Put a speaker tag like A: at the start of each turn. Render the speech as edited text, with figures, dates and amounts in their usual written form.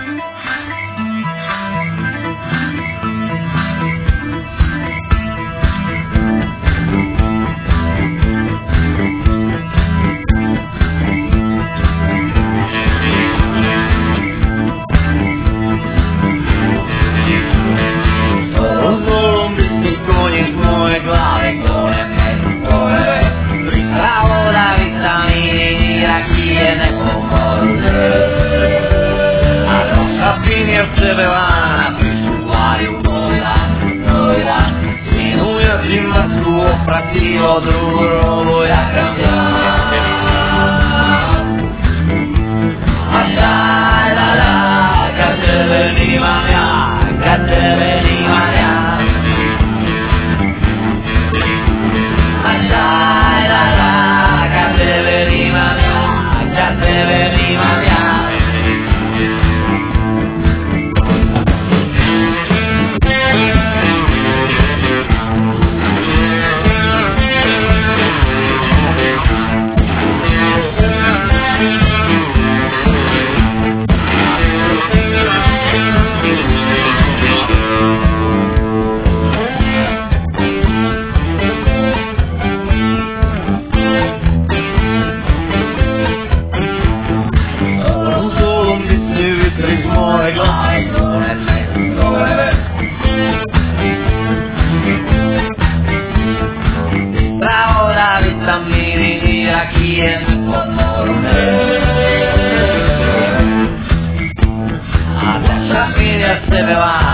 A: Fratello duro voy a cambiar. Asai la la, che te veniva mia, che te veniva mia. Asai la la, che te veniva mia, che te veniva mia. Adesso la fine se ne va.